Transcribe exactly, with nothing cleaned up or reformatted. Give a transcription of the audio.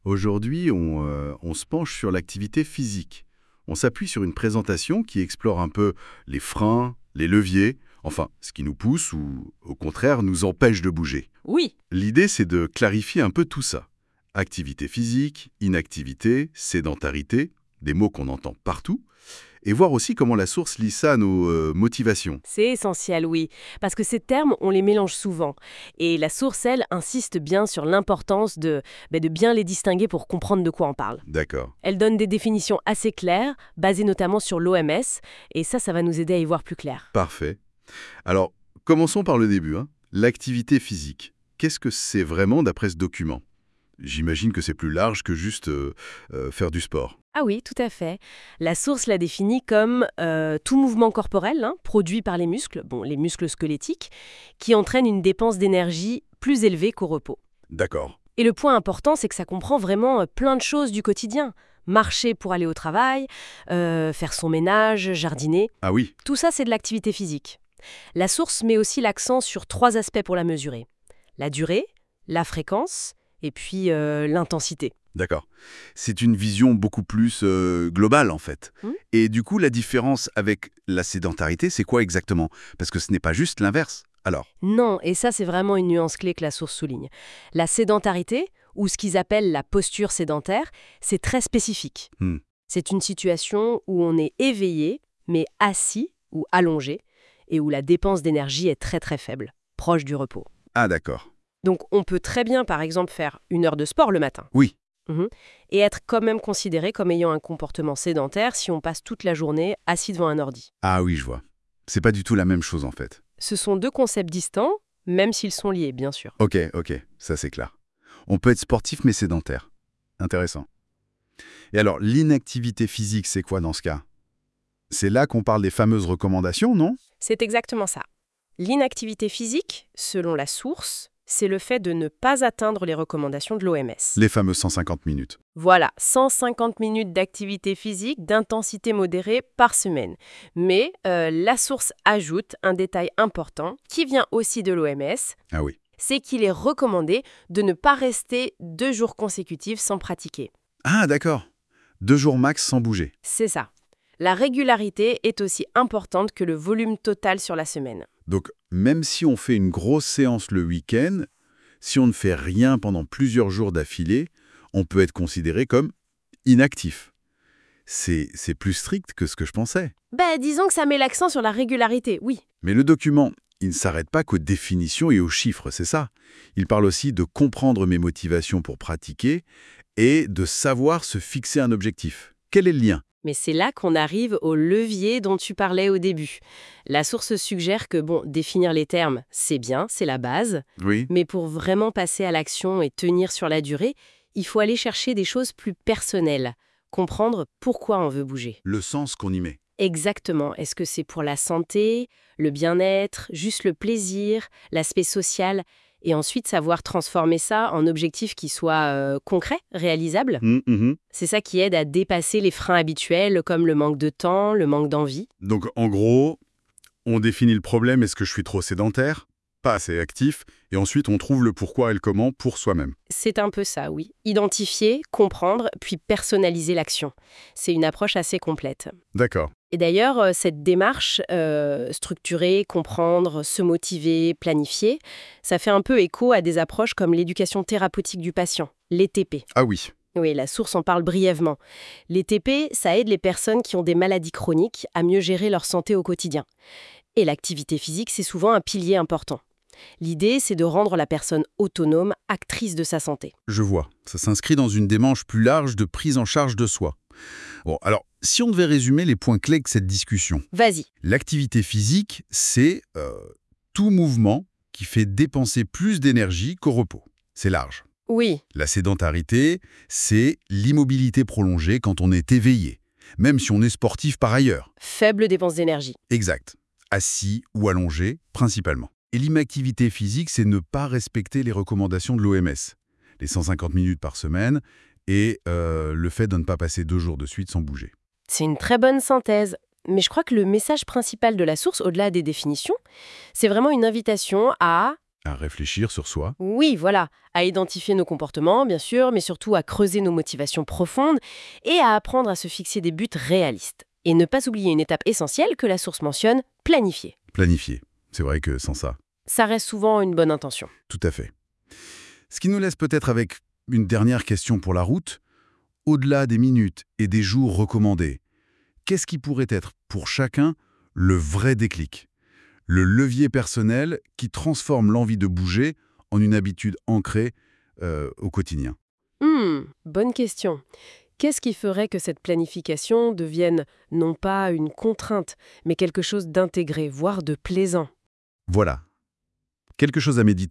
Aujourd'hui, on, euh, on se penche sur l'activité physique. On s'appuie sur une présentation qui explore un peu les freins, les leviers, enfin, ce qui nous pousse ou, au contraire, nous empêche de bouger. Oui, L'idée, c'est de clarifier un peu tout ça. Activité physique, inactivité, sédentarité, des mots qu'on entend partout, et voir aussi comment la source lie ça à nos euh, motivations. c'est essentiel, oui, parce que ces termes, on les mélange souvent. Et la source, elle, insiste bien sur l'importance de, ben, de bien les distinguer pour comprendre de quoi on parle. D'accord. Elle donne des définitions assez claires, basées notamment sur l'O M S, et ça, ça va nous aider à y voir plus clair. Parfait. Alors, commençons par le début, hein. L'activité physique. Qu'est-ce que c'est vraiment d'après ce document? J'imagine que c'est plus large que juste euh, euh, faire du sport. Ah oui, tout à fait. La source la définit comme euh, tout mouvement corporel, hein, produit par les muscles, bon, les muscles squelettiques, qui entraîne une dépense d'énergie plus élevée qu'au repos. D'accord. Et le point important, c'est que ça comprend vraiment euh, plein de choses du quotidien. Marcher pour aller au travail, euh, faire son ménage, jardiner, Ah oui, tout ça c'est de l'activité physique. La source met aussi l'accent sur trois aspects pour la mesurer. La durée, la fréquence et puis euh, l'intensité. d'accord. C'est une vision beaucoup plus euh, globale, en fait. Hmm Et du coup, la différence avec la sédentarité, c'est quoi exactement? Parce que ce n'est pas juste l'inverse. Alors, Non, et ça c'est vraiment une nuance clé que la source souligne. La sédentarité, ou ce qu'ils appellent la posture sédentaire, c'est très spécifique. hmm, C'est une situation où on est éveillé, mais assis ou allongé, et où la dépense d'énergie est très très faible, proche du repos. ah d'accord. Donc on peut très bien par exemple faire une heure de sport le matin, Oui, mhm, et être quand même considéré comme ayant un comportement sédentaire si on passe toute la journée assis devant un ordi. ah oui, je vois. C'est pas du tout la même chose, en fait. Ce sont deux concepts distants, même s'ils sont liés, bien sûr. Ok, ok, ça c'est clair. On peut être sportif mais sédentaire. Intéressant. Et alors, l'inactivité physique, c'est quoi dans ce cas? C'est là qu'on parle des fameuses recommandations, non? C'est exactement ça. L'inactivité physique, selon la source, c'est le fait de ne pas atteindre les recommandations de l'O M S. Les fameuses cent cinquante minutes. Voilà, cent cinquante minutes d'activité physique d'intensité modérée par semaine. Mais euh, la source ajoute un détail important qui vient aussi de l'O M S, Ah oui. c'est qu'il est recommandé de ne pas rester deux jours consécutifs sans pratiquer. Ah d'accord. Deux jours max sans bouger. C'est ça. La régularité est aussi importante que le volume total sur la semaine. Donc, même si on fait une grosse séance le week-end, si on ne fait rien pendant plusieurs jours d'affilée, on peut être considéré comme inactif. C'est c'est plus strict que ce que je pensais. Ben, disons que ça met l'accent sur la régularité, oui. Mais le document, il ne s'arrête pas qu'aux définitions et aux chiffres, c'est ça. Il parle aussi de comprendre mes motivations pour pratiquer et de savoir se fixer un objectif. Quel est le lien? Mais c'est là qu'on arrive au levier dont tu parlais au début. La source suggère que, bon, définir les termes, c'est bien, c'est la base, Oui. mais pour vraiment passer à l'action et tenir sur la durée, il faut aller chercher des choses plus personnelles, comprendre pourquoi on veut bouger. Le sens qu'on y met. Exactement. Est-ce que c'est pour la santé, le bien-être, juste le plaisir, l'aspect social, et ensuite savoir transformer ça en objectifs qui soient euh, concrets, réalisables? Hum, hum. C'est ça qui aide à dépasser les freins habituels comme le manque de temps, le manque d'envie. Donc, en gros, on définit le problème, est-ce que je suis trop sédentaire, pas assez actif, et ensuite on trouve le pourquoi et le comment pour soi-même. C'est un peu ça, oui. Identifier, comprendre, puis personnaliser l'action. C'est une approche assez complète. D'accord. Et d'ailleurs, euh, cette démarche, euh, structurer, comprendre, se motiver, planifier, ça fait un peu écho à des approches comme l'éducation thérapeutique du patient, l'E T P. Ah oui. Oui, la source en parle brièvement. L'E T P, ça aide les personnes qui ont des maladies chroniques à mieux gérer leur santé au quotidien. Et l'activité physique, c'est souvent un pilier important. L'idée, c'est de rendre la personne autonome, actrice de sa santé. Je vois. Ça s'inscrit dans une démarche plus large de prise en charge de soi. Bon, alors, si on devait résumer les points clés de cette discussion, Vas-y. l'activité physique, c'est euh, tout mouvement qui fait dépenser plus d'énergie qu'au repos. C'est large. Oui, La sédentarité, c'est l'immobilité prolongée quand on est éveillé, même si on est sportif par ailleurs. faible dépense d'énergie. Exact. Assis ou allongé, principalement. Et l'inactivité physique, c'est ne pas respecter les recommandations de l'O M S. Les cent cinquante minutes par semaine et euh, le fait de ne pas passer deux jours de suite sans bouger. C'est une très bonne synthèse. Mais je crois que le message principal de la source, au-delà des définitions, c'est vraiment une invitation à À réfléchir sur soi. Oui, voilà, à identifier nos comportements, bien sûr, mais surtout à creuser nos motivations profondes et à apprendre à se fixer des buts réalistes. Et ne pas oublier une étape essentielle que la source mentionne, planifier. Planifier. C'est vrai que sans ça, Ça reste souvent une bonne intention. tout à fait. Ce qui nous laisse peut-être avec une dernière question pour la route. Au-delà des minutes et des jours recommandés, qu'est-ce qui pourrait être, pour chacun, le vrai déclic? Le levier personnel qui transforme l'envie de bouger en une habitude ancrée euh, au quotidien. Hmm, bonne question. Qu'est-ce qui ferait que cette planification devienne non pas une contrainte, mais quelque chose d'intégré, voire de plaisant? Voilà. Quelque chose à méditer.